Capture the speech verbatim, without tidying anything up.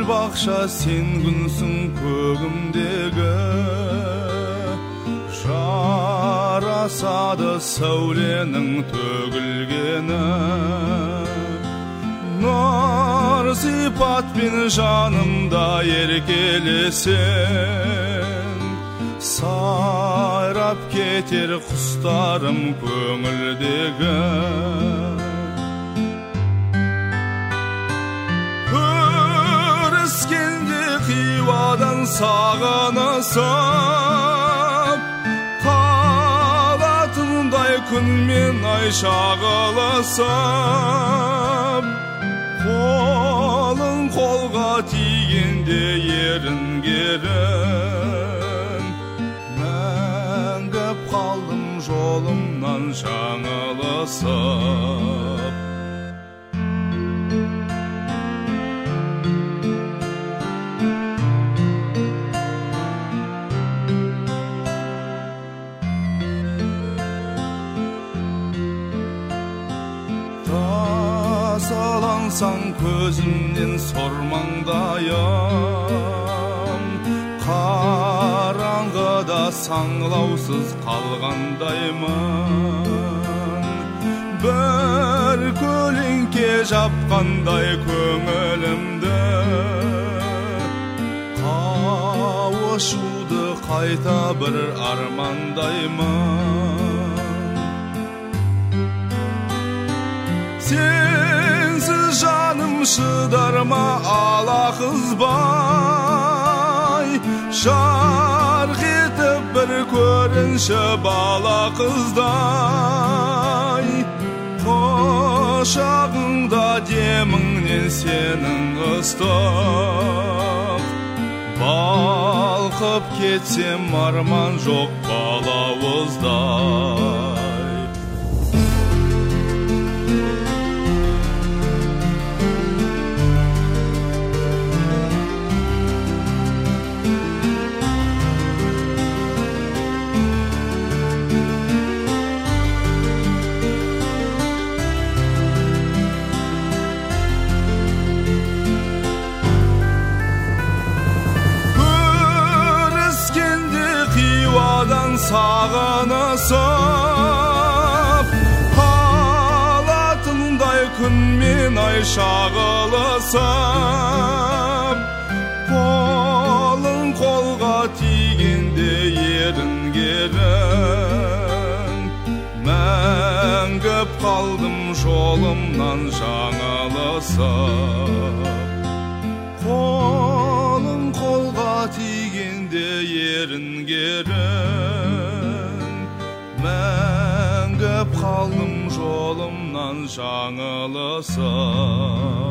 бақша сен күнсің көгімдегі, жарасады сәуленің төгілгені. Нұр сипатпен жанымда еркелесең, сайрап кетер құстарым көңілдегі. Көріскенде қиуадан сағынысып, қалатындай күн мен ай шағылысып, қолың қолға тигенде ерінгерін, мәңгіп қалдым жолымнан жаңылысып. Тазалансаң көзімнен сормаңдайым, қараңғыда саңлаусыз қалғандаймын. Бір көлеңке жапқандай көңілімді, қауышуды қайта бір армандаймын. Сенсіз жаным шыдар ма алақызбай, жарқ етіп бір көрінші бала қыздай. Құшағыңда деміңнен сенің ыстық, балқып кетсем арман жоқ балауыздай. Сағынысып, қалатындай күн мен ай шағылысып, қолың қолға тигенде ерінгерін, мәңгіп қалдым жолымнан жаңылысып. Қолың қолға тигенде ерінгерін, мәңгіп қалдым жолымнан жаңылысып.